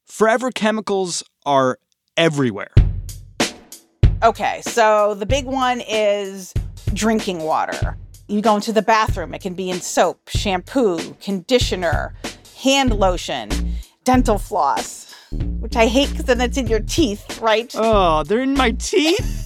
Forever chemicals are everywhere. Okay, so the big one is drinking water. You go into the bathroom, it can be in soap, shampoo, conditioner, hand lotion, dental floss, which I hate because then it's in your teeth, right? Oh, they're in my teeth?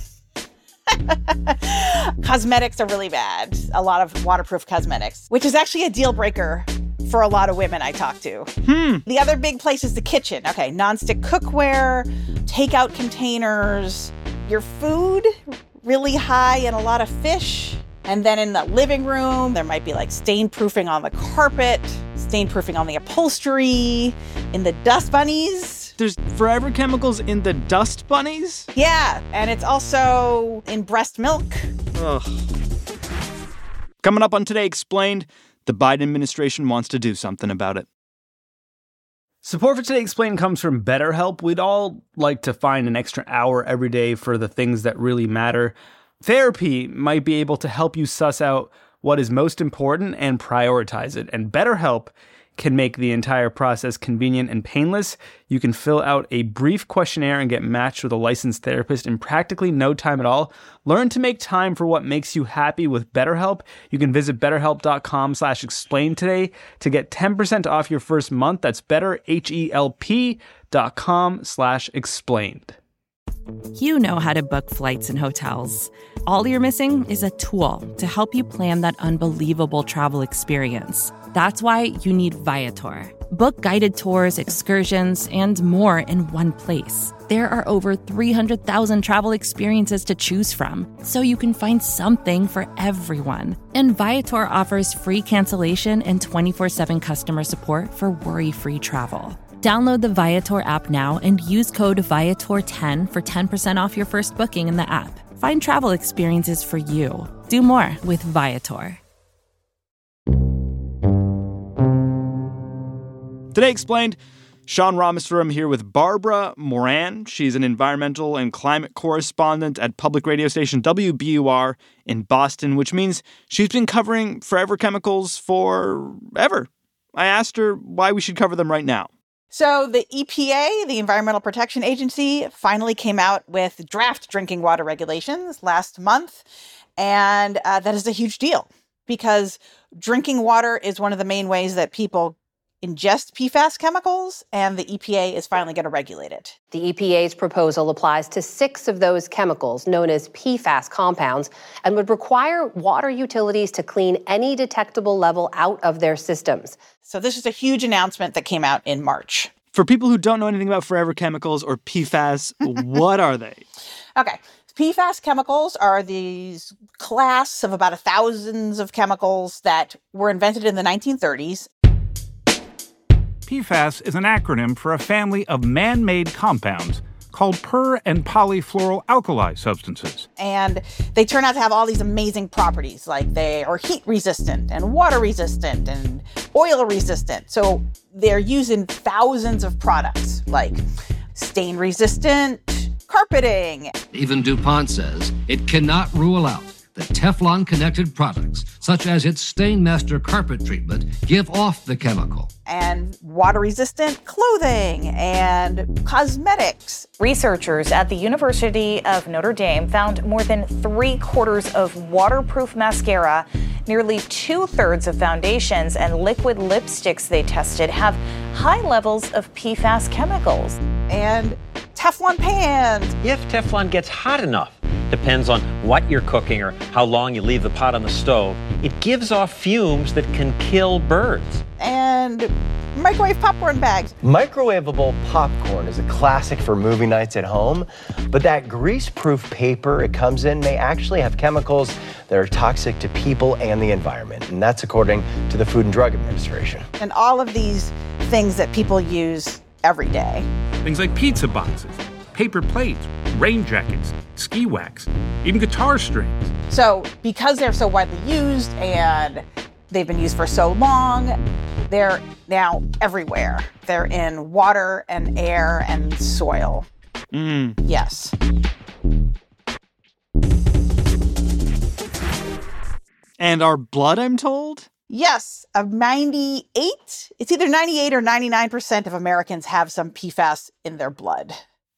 Cosmetics are really bad. A lot of waterproof cosmetics, which is actually a deal breaker for a lot of women I talk to. The other big place is the kitchen. Okay, nonstick cookware, takeout containers, your food, really high in a lot of fish. And then in the living room, there might be like stain proofing on the carpet, stain proofing on the upholstery, in the dust bunnies. There's forever chemicals in the dust bunnies? Yeah, and it's also in breast milk. Ugh. Coming up on Today Explained, the Biden administration wants to do something about it. Support for Today Explained comes from BetterHelp. We'd all like to find an extra hour every day for the things that really matter. Therapy might be able to help you suss out what is most important and prioritize it. And BetterHelp can make the entire process convenient and painless. You can fill out a brief questionnaire and get matched with a licensed therapist in practically no time at all. Learn to make time for what makes you happy with BetterHelp. You can visit betterhelp.com /explain today to get 10% off your first month. That's betterhelp.com /explained. You know how to book flights and hotels. All you're missing is a tool to help you plan that unbelievable travel experience. That's why you need Viator. Book guided tours, excursions, and more in one place. There are over 300,000 travel experiences to choose from, so you can find something for everyone. And Viator offers free cancellation and 24/7 customer support for worry-free travel. Download the Viator app now and use code Viator10 for 10% off your first booking in the app. Find travel experiences for you. Do more with Viator. Today Explained, Sean Rameswaram here with Barbara Moran. She's an environmental and climate correspondent at public radio station WBUR in Boston, which means she's been covering forever chemicals forever. I asked her why we should cover them right now. So the EPA, the Environmental Protection Agency, finally came out with draft drinking water regulations last month. And that is a huge deal because drinking water is one of the main ways that people ingest PFAS chemicals, and the EPA is finally going to regulate it. The EPA's proposal applies to 6 of those chemicals known as PFAS compounds and would require water utilities to clean any detectable level out of their systems. So this is a huge announcement that came out in March. For people who don't know anything about forever chemicals or PFAS, what are they? Okay. PFAS chemicals are these class of about thousands of chemicals that were invented in the 1930s. PFAS is an acronym for a family of man-made compounds called per- and polyfluoroalkyl substances. And they turn out to have all these amazing properties, like they are heat resistant and water resistant and oil resistant. So they're used in thousands of products, like stain resistant carpeting. Even DuPont says it cannot rule out that Teflon-connected products, such as its Stainmaster carpet treatment, give off the chemical. And water-resistant clothing and cosmetics. Researchers at the University of Notre Dame found more than 3/4 of waterproof mascara, nearly 2/3 of foundations, and liquid lipsticks they tested have high levels of PFAS chemicals. And Teflon pans. If Teflon gets hot enough, depends on what you're cooking or how long you leave the pot on the stove, it gives off fumes that can kill birds. And microwave popcorn bags. Microwavable popcorn is a classic for movie nights at home, but that grease-proof paper it comes in may actually have chemicals that are toxic to people and the environment, and that's according to the Food and Drug Administration. And all of these things that people use every day. Things like pizza boxes, paper plates, rain jackets, ski wax, even guitar strings. So because they're so widely used and they've been used for so long, they're now everywhere. They're in water and air and soil. Yes. And our blood, I'm told? Yes, of 98, it's either 98 or 99% of Americans have some PFAS in their blood.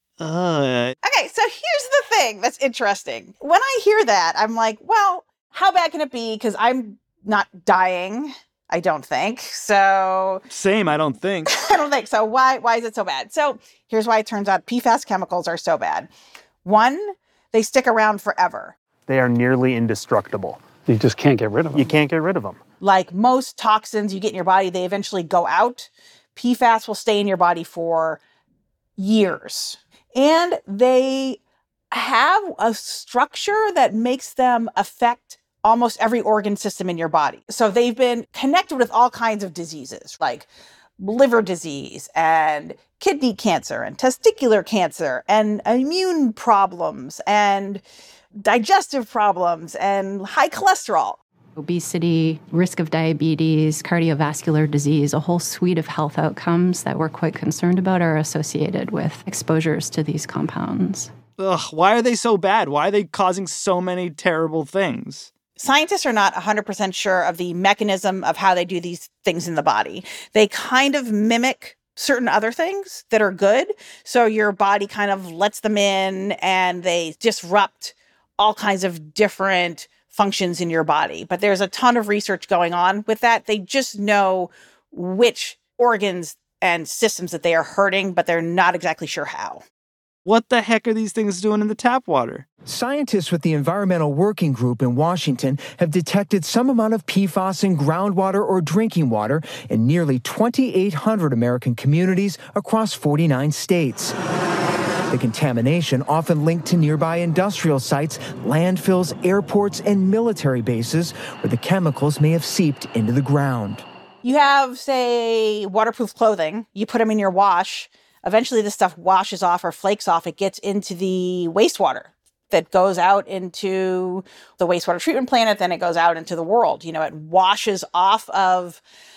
Okay, so here's the thing that's interesting. When I hear that, I'm like, well, how bad can it be? Because I'm not dying, I don't think. So Same, I don't think. I don't think so. Why is it so bad? So here's why it turns out PFAS chemicals are so bad. One, they stick around forever. They are nearly indestructible. You just can't get rid of them. You can't get rid of them. Like most toxins you get in your body, they eventually go out. PFAS will stay in your body for years. And they have a structure that makes them affect almost every organ system in your body. So they've been connected with all kinds of diseases, like liver disease and kidney cancer and testicular cancer and immune problems and digestive problems and high cholesterol. Obesity, risk of diabetes, cardiovascular disease, a whole suite of health outcomes that we're quite concerned about are associated with exposures to these compounds. Ugh, why are they so bad? Why are they causing so many terrible things? Scientists are not 100% sure of the mechanism of how they do these things in the body. They kind of mimic certain other things that are good. So your body kind of lets them in and they disrupt all kinds of different functions in your body. But there's a ton of research going on with that. They just know which organs and systems that they are hurting, but they're not exactly sure how. What the heck are these things doing in the tap water? Scientists with the Environmental Working Group in Washington have detected some amount of PFAS in groundwater or drinking water in nearly 2,800 American communities across 49 states. The contamination often linked to nearby industrial sites, landfills, airports, and military bases where the chemicals may have seeped into the ground. You have, say, waterproof clothing. You put them in your wash. Eventually, this stuff washes off or flakes off. It gets into the wastewater that goes out into the wastewater treatment plant. Then it goes out into the world. You know, it washes off of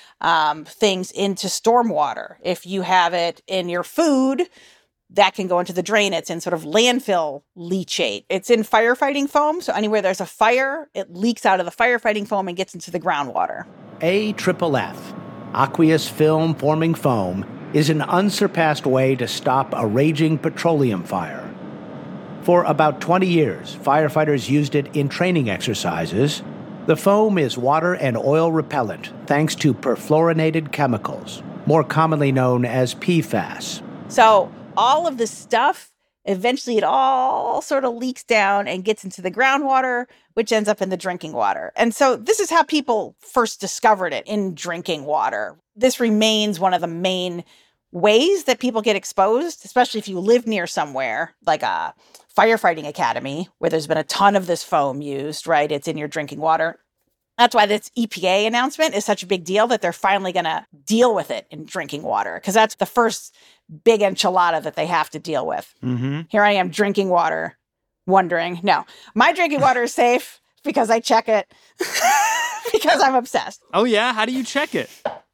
things into stormwater. If you have it in your food, that can go into the drain. It's in sort of landfill leachate. It's in firefighting foam. So anywhere there's a fire, it leaks out of the firefighting foam and gets into the groundwater. AFFF, aqueous film forming foam, is an unsurpassed way to stop a raging petroleum fire. For about 20 years, firefighters used it in training exercises. The foam is water and oil repellent thanks to perfluorinated chemicals, more commonly known as PFAS. So all of this stuff, eventually it all sort of leaks down and gets into the groundwater, which ends up in the drinking water. And so this is how people first discovered it in drinking water. This remains one of the main ways that people get exposed, especially if you live near somewhere like a firefighting academy where there's been a ton of this foam used, right? It's in your drinking water. That's why this EPA announcement is such a big deal, that they're finally going to deal with it in drinking water, because that's the first big enchilada that they have to deal with. Mm-hmm. Here I am drinking water, wondering, no, my drinking water is safe because I check it because I'm obsessed. Oh, yeah? How do you check it?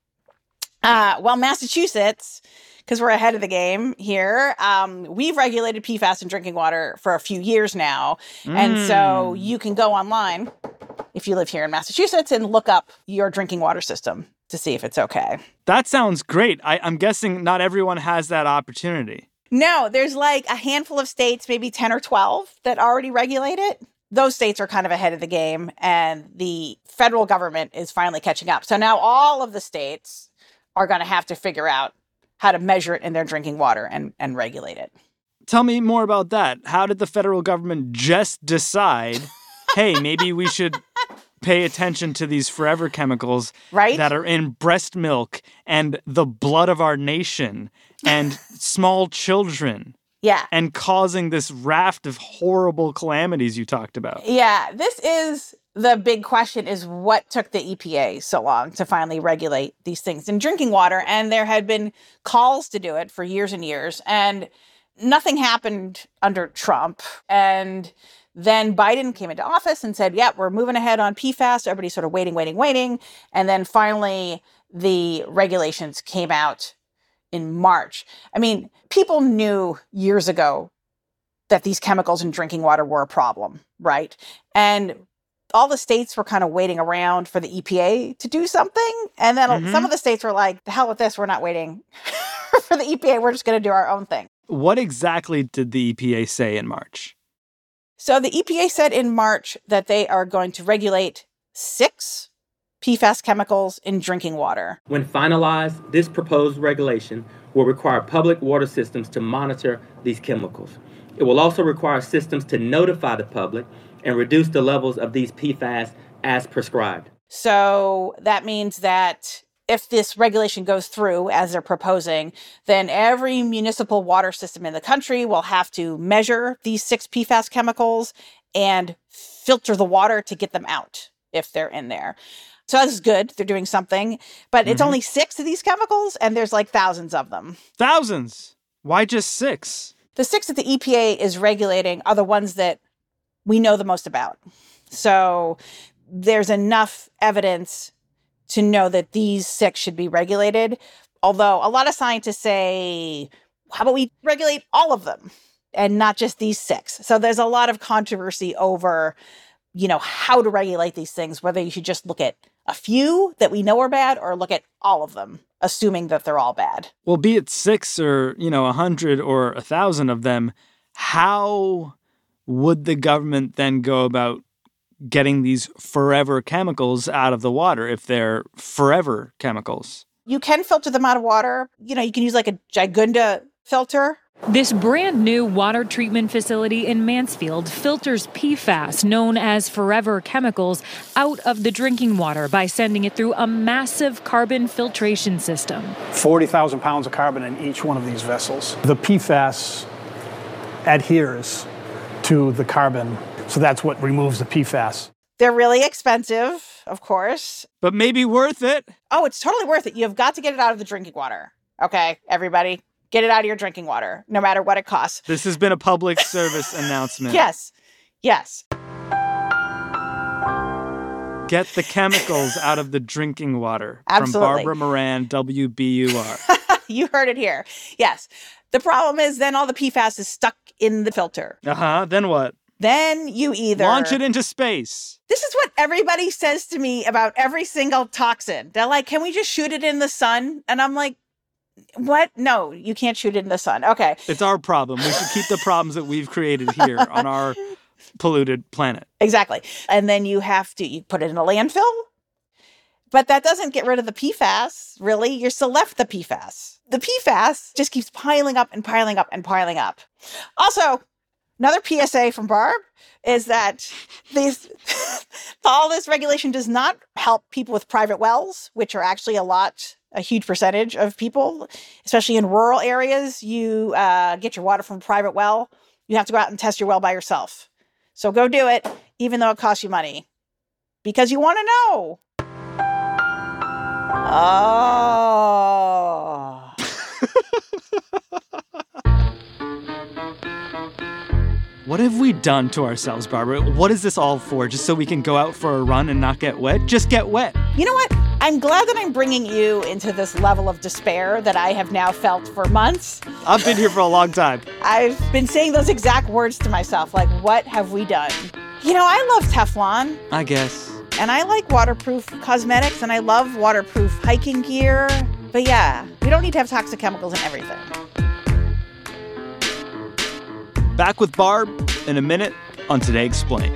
Well, Massachusetts, because we're ahead of the game here, we've regulated PFAS in drinking water for a few years now. And so you can go online, if you live here in Massachusetts, and look up your drinking water system to see if it's okay. That sounds great. I'm guessing not everyone has that opportunity. No, there's like a handful of states, maybe 10 or 12, that already regulate it. Those states are kind of ahead of the game, and the federal government is finally catching up. So now all of the states are going to have to figure out how to measure it in their drinking water and regulate it. Tell me more about that. How did the federal government just decide, hey, maybe we should pay attention to these forever chemicals that are in breast milk and the blood of our nation and small children? Yeah. And causing this raft of horrible calamities you talked about. Yeah, this is the big question, is what took the EPA so long to finally regulate these things in drinking water? And there had been calls to do it for years and years, and nothing happened under Trump. And then Biden came into office and said, yeah, we're moving ahead on PFAS. Everybody's sort of waiting. And then finally the regulations came out in March. I mean, people knew years ago that these chemicals in drinking water were a problem, right? And all the states were kind of waiting around for the EPA to do something. And then some of the states were like, the hell with this, we're not waiting for the EPA, we're just going to do our own thing. What exactly did the EPA say in March? So the EPA said in March that they are going to regulate 6 PFAS chemicals in drinking water. When finalized, this proposed regulation will require public water systems to monitor these chemicals. It will also require systems to notify the public and reduce the levels of these PFAS as prescribed. So that means that if this regulation goes through as they're proposing, then every municipal water system in the country will have to measure these 6 PFAS chemicals and filter the water to get them out if they're in there. So that's good. They're doing something. But it's only 6 of these chemicals, and there's like thousands of them. Thousands? Why just 6? The 6 that the EPA is regulating are the ones that we know the most about. So there's enough evidence to know that these 6 should be regulated. Although a lot of scientists say, how about we regulate all of them and not just these 6? So there's a lot of controversy over, how to regulate these things, whether you should just look at a few that we know are bad or look at all of them, assuming that they're all bad. Well, be it 6 or, 100 or 1,000 of them, how would the government then go about getting these forever chemicals out of the water if they're forever chemicals? You can filter them out of water. You can use like a Gigunda filter. This brand new water treatment facility in Mansfield filters PFAS, known as forever chemicals, out of the drinking water by sending it through a massive carbon filtration system. 40,000 pounds of carbon in each one of these vessels. The PFAS adheres to the carbon, so that's what removes the PFAS. They're really expensive, of course. But maybe worth it. Oh, it's totally worth it. You've got to get it out of the drinking water. Okay, everybody, get it out of your drinking water, no matter what it costs. This has been a public service announcement. Yes. Get the chemicals out of the drinking water. Absolutely. From Barbara Moran, WBUR. You heard it here. Yes. The problem is then all the PFAS is stuck in the filter. Then what? Then you either launch it into space. This is what everybody says to me about every single toxin. They're like, can we just shoot it in the sun? And I'm like, what? No, you can't shoot it in the sun. Okay. It's our problem. We should keep the problems that we've created here on our polluted planet. Exactly. And then you put it in a landfill. But that doesn't get rid of the PFAS, really. You're still left the PFAS. The PFAS just keeps piling up and piling up and piling up. Also, another PSA from Barb is that all this regulation does not help people with private wells, which are actually a huge percentage of people, especially in rural areas. You get your water from a private well. You have to go out and test your well by yourself. So go do it, even though it costs you money, because you want to know. Oh. What have we done to ourselves, Barbara? What is this all for? Just so we can go out for a run and not get wet? Just get wet. You know what? I'm glad that I'm bringing you into this level of despair that I have now felt for months. I've been here for a long time. I've been saying those exact words to myself, like, what have we done? I love Teflon. I guess. And I like waterproof cosmetics, and I love waterproof hiking gear. But yeah, we don't need to have toxic chemicals in everything. Back with Barb in a minute on Today Explained.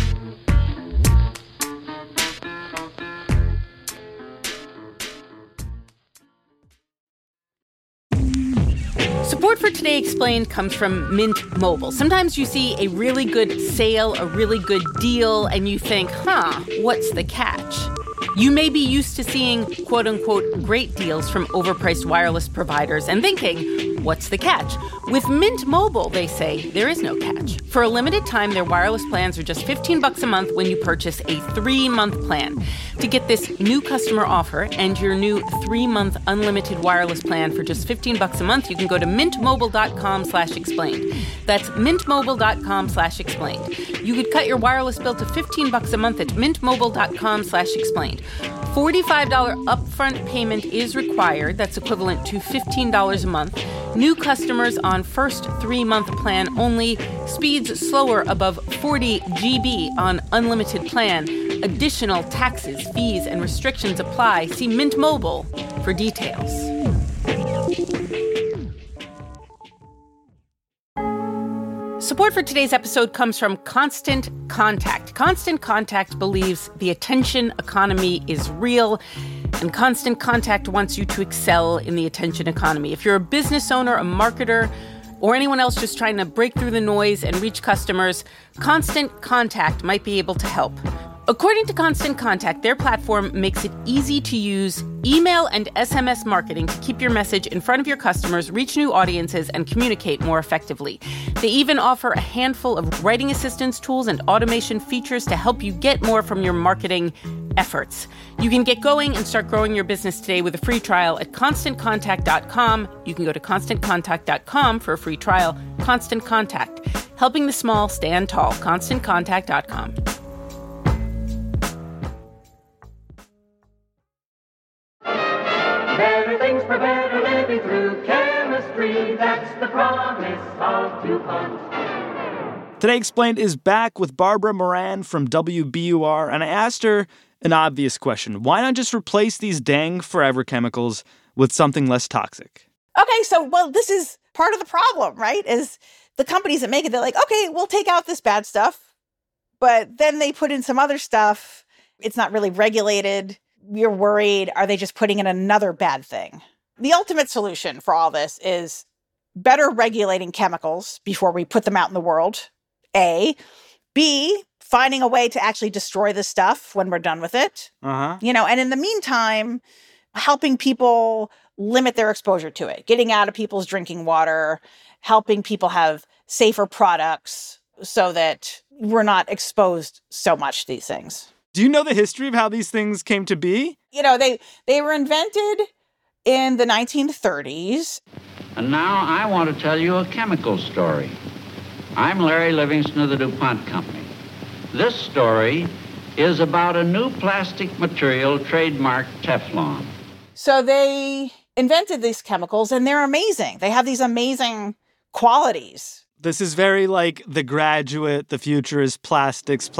Support for Today Explained comes from Mint Mobile. Sometimes you see a really good sale, a really good deal, and you think, what's the catch? You may be used to seeing, quote-unquote, great deals from overpriced wireless providers and thinking, what's the catch? With Mint Mobile, they say, there is no catch. For a limited time, their wireless plans are just $15 a month when you purchase a 3-month plan. To get this new customer offer and your new 3-month unlimited wireless plan for just $15 a month, you can go to mintmobile.com/explained. That's mintmobile.com/explained. You could cut your wireless bill to $15 a month at mintmobile.com/explained. $45 upfront payment is required. That's equivalent to $15 a month. New customers on first 3-month plan only. Speeds slower above 40 GB on unlimited plan. Additional taxes, fees, and restrictions apply. See Mint Mobile for details. Support for today's episode comes from Constant Contact. Constant Contact believes the attention economy is real, and Constant Contact wants you to excel in the attention economy. If you're a business owner, a marketer, or anyone else just trying to break through the noise and reach customers, Constant Contact might be able to help. According to Constant Contact, their platform makes it easy to use email and SMS marketing to keep your message in front of your customers, reach new audiences, and communicate more effectively. They even offer a handful of writing assistance tools and automation features to help you get more from your marketing efforts. You can get going and start growing your business today with a free trial at ConstantContact.com. You can go to ConstantContact.com for a free trial. Constant Contact, helping the small stand tall. ConstantContact.com. Everything's for better living through chemistry. That's the promise of DuPont. Today Explained is back with Barbara Moran from WBUR, and I asked her an obvious question. Why not just replace these dang forever chemicals with something less toxic? Okay, so, this is part of the problem, right? Is the companies that make it, they're like, okay, we'll take out this bad stuff, but then they put in some other stuff. It's not really regulated. You're worried, are they just putting in another bad thing? The ultimate solution for all this is better regulating chemicals before we put them out in the world, A. B, finding a way to actually destroy the stuff when we're done with it. And in the meantime, helping people limit their exposure to it, getting out of people's drinking water, helping people have safer products so that we're not exposed so much to these things. Do you know the history of how these things came to be? They were invented in the 1930s. And now I want to tell you a chemical story. I'm Larry Livingston of the DuPont Company. This story is about a new plastic material trademarked Teflon. So they invented these chemicals, and they're amazing. They have these amazing qualities. This is very like The Graduate, the future is plastics.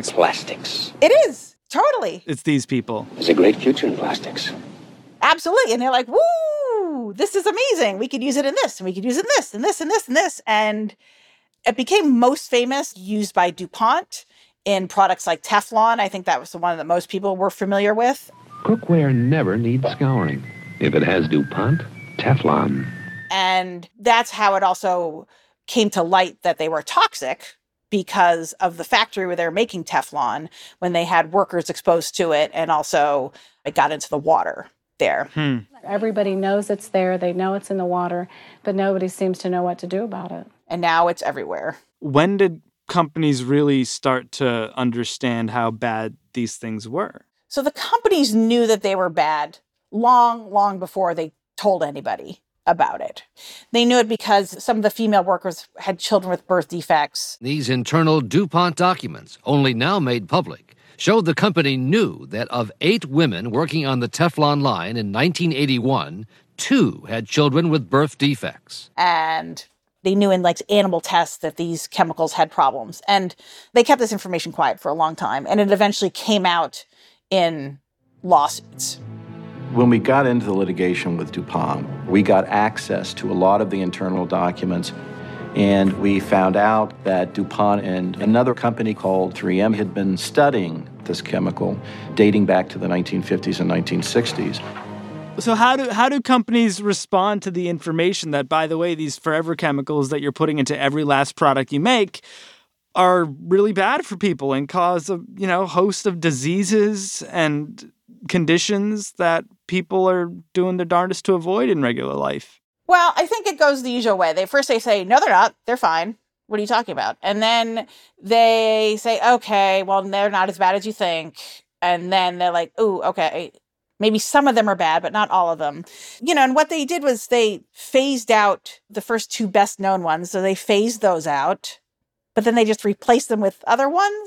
It is, totally. It's these people. There's a great future in plastics. Absolutely. And they're like, woo, this is amazing. We could use it in this, and we could use it in this, and this, and this, and this. And it became most famous, used by DuPont in products like Teflon. I think that was the one that most people were familiar with. Cookware never needs scouring. If it has DuPont, Teflon. And that's how it also came to light that they were toxic, because of the factory where they were making Teflon, when they had workers exposed to it, and also it got into the water there. Everybody knows it's there. They know it's in the water, but nobody seems to know what to do about it. And now it's everywhere. When did companies really start to understand how bad these things were? So the companies knew that they were bad long, long before they told anybody about it. They knew it because some of the female workers had children with birth defects. These internal DuPont documents, only now made public, showed the company knew that of 8 women working on the Teflon line in 1981, 2 had children with birth defects. And they knew in animal tests that these chemicals had problems. And they kept this information quiet for a long time. And it eventually came out in lawsuits. When we got into the litigation with DuPont, we got access to a lot of the internal documents, and we found out that DuPont and another company called 3M had been studying this chemical dating back to the 1950s and 1960s. So how do companies respond to the information that, by the way, these forever chemicals that you're putting into every last product you make are really bad for people and cause a host of diseases and conditions that people are doing their darndest to avoid in regular life? Well, I think it goes the usual way. They say, no, they're not. They're fine. What are you talking about? And then they say, okay, well, they're not as bad as you think. And then they're like, ooh, okay, maybe some of them are bad, but not all of them. And what they did was they phased out the first 2 best known ones. So they phased those out, but then they just replaced them with other ones.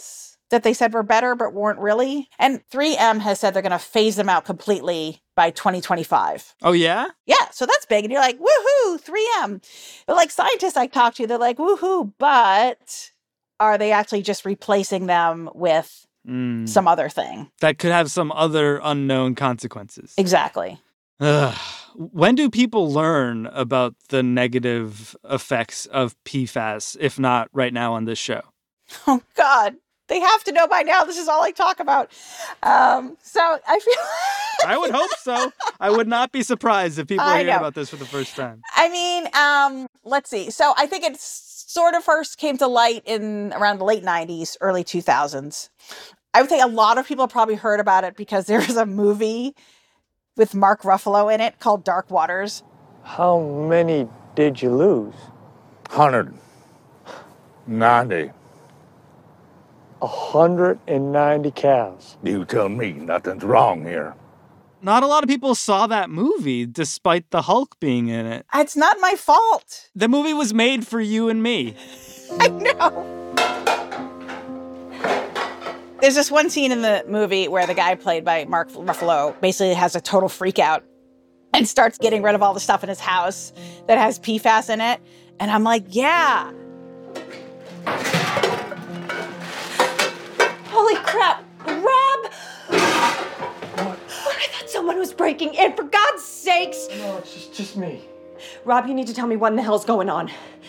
that they said were better but weren't really. And 3M has said they're going to phase them out completely by 2025. Oh, yeah? Yeah, so that's big. And you're like, woohoo, 3M. But like scientists I talk to, they're like, woohoo, but are they actually just replacing them with some other thing? That could have some other unknown consequences. Exactly. Ugh. When do people learn about the negative effects of PFAS, if not right now on this show? Oh, God. They have to know by now. This is all I talk about. So I feel... I would hope so. I would not be surprised if people are hearing about this for the first time. I mean, let's see. So I think it sort of first came to light in around the late 90s, early 2000s. I would say a lot of people probably heard about it because there was a movie with Mark Ruffalo in it called Dark Waters. How many did you lose? 190. 190 cows. You tell me nothing's wrong here. Not a lot of people saw that movie, despite the Hulk being in it. It's not my fault. The movie was made for you and me. I know. There's this one scene in the movie where the guy played by Mark Ruffalo basically has a total freak out and starts getting rid of all the stuff in his house that has PFAS in it. And I'm like, yeah. Holy crap! Rob! I thought someone was breaking in, for God's sakes! No, it's just me. Rob, you need to tell me what in the hell's going on.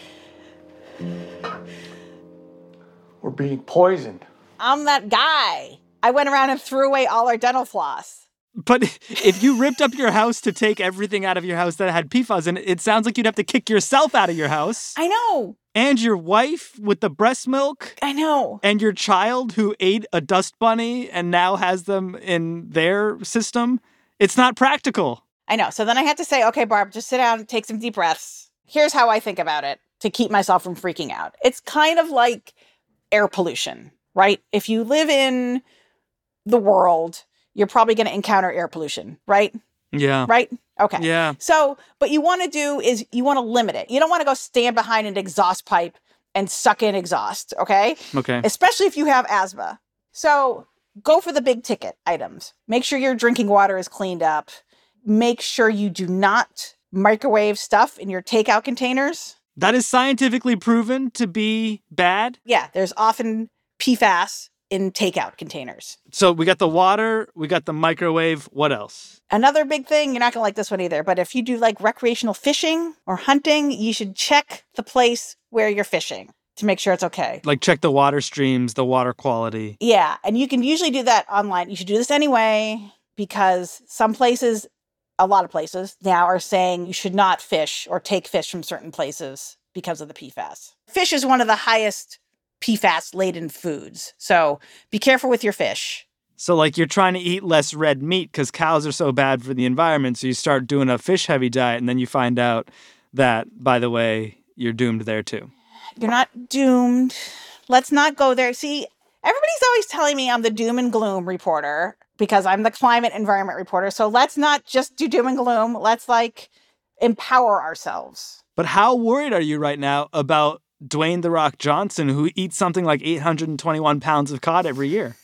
We're being poisoned. I'm that guy. I went around and threw away all our dental floss. But if you ripped up your house to take everything out of your house that had PFAS in it, it sounds like you'd have to kick yourself out of your house. I know. And your wife with the breast milk. I know. And your child who ate a dust bunny and now has them in their system. It's not practical. I know. So then I had to say, okay, Barb, just sit down and take some deep breaths. Here's how I think about it to keep myself from freaking out. It's kind of like air pollution, right? If you live in the world, you're probably going to encounter air pollution, right? Yeah. Right? Okay. Yeah. So, what you want to do is you want to limit it. You don't want to go stand behind an exhaust pipe and suck in exhaust, okay? Okay. Especially if you have asthma. So, go for the big ticket items. Make sure your drinking water is cleaned up. Make sure you do not microwave stuff in your takeout containers. That is scientifically proven to be bad? Yeah, there's often PFAS in takeout containers. So we got the water, we got the microwave. What else? Another big thing, you're not going to like this one either, but if you do like recreational fishing or hunting, you should check the place where you're fishing to make sure it's okay. Like check the water streams, the water quality. Yeah, and you can usually do that online. You should do this anyway because some places, a lot of places now are saying you should not fish or take fish from certain places because of the PFAS. Fish is one of the highest PFAS-laden foods. So be careful with your fish. So like you're trying to eat less red meat because cows are so bad for the environment. So you start doing a fish-heavy diet and then you find out that, by the way, you're doomed there too. You're not doomed. Let's not go there. See, everybody's always telling me I'm the doom and gloom reporter because I'm the climate environment reporter. So let's not just do doom and gloom. Let's like empower ourselves. But how worried are you right now about Dwayne "The Rock" Johnson, who eats something like 821 pounds of cod every year?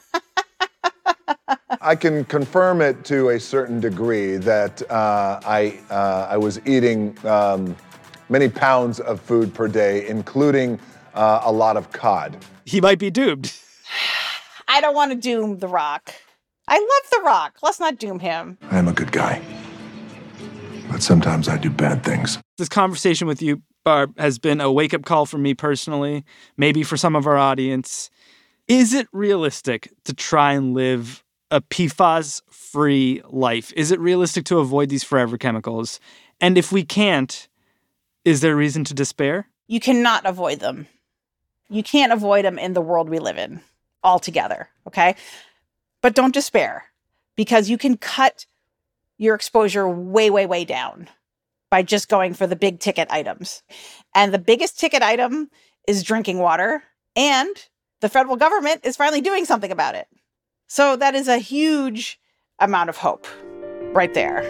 I can confirm it to a certain degree that I was eating many pounds of food per day, including a lot of cod. He might be doomed. I don't want to doom The Rock. I love The Rock. Let's not doom him. I am a good guy, but sometimes I do bad things. This conversation with you, Barb, has been a wake-up call for me personally, maybe for some of our audience. Is it realistic to try and live a PFAS-free life? Is it realistic to avoid these forever chemicals? And if we can't, is there reason to despair? You cannot avoid them. You can't avoid them in the world we live in altogether, okay? But don't despair because you can cut your exposure way, way, way down by just going for the big ticket items. And the biggest ticket item is drinking water. And the federal government is finally doing something about it. So that is a huge amount of hope right there.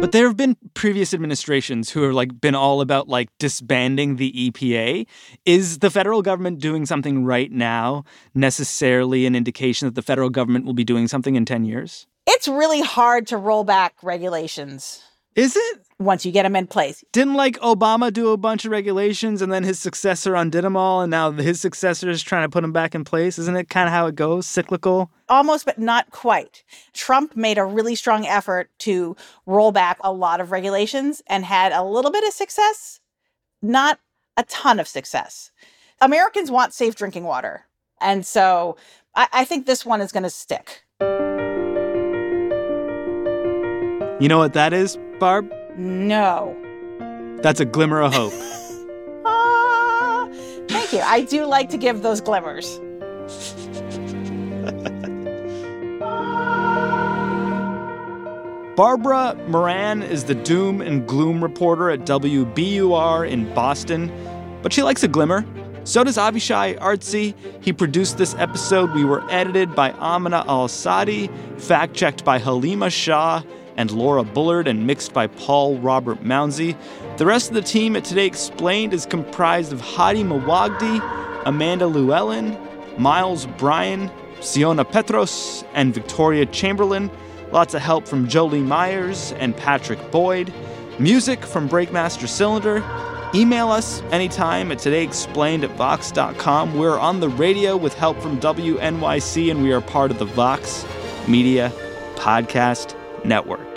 But there have been previous administrations who have been all about disbanding the EPA. Is the federal government doing something right now necessarily an indication that the federal government will be doing something in 10 years? It's really hard to roll back regulations. Is it? Once you get them in place. Didn't Obama do a bunch of regulations and then his successor undid them all and now his successor is trying to put them back in place? Isn't it kind of how it goes? Cyclical? Almost, but not quite. Trump made a really strong effort to roll back a lot of regulations and had a little bit of success, not a ton of success. Americans want safe drinking water. And so I think this one is going to stick. You know what that is, Barb? No. That's a glimmer of hope. Thank you. I do like to give those glimmers. Barbara Moran is the doom and gloom reporter at WBUR in Boston, but she likes a glimmer. So does Avishai Artsy. He produced this episode. We were edited by Amina Al-Sadi, fact-checked by Halima Shah and Laura Bullard, and mixed by Paul Robert Mounsey. The rest of the team at Today Explained is comprised of Hadi Mawagdi, Amanda Llewellyn, Miles Bryan, Siona Petros, and Victoria Chamberlain. Lots of help from Jolie Myers and Patrick Boyd. Music from Breakmaster Cylinder. Email us anytime at todayexplained@vox.com. We're on the radio with help from WNYC, and we are part of the Vox Media Podcast Network.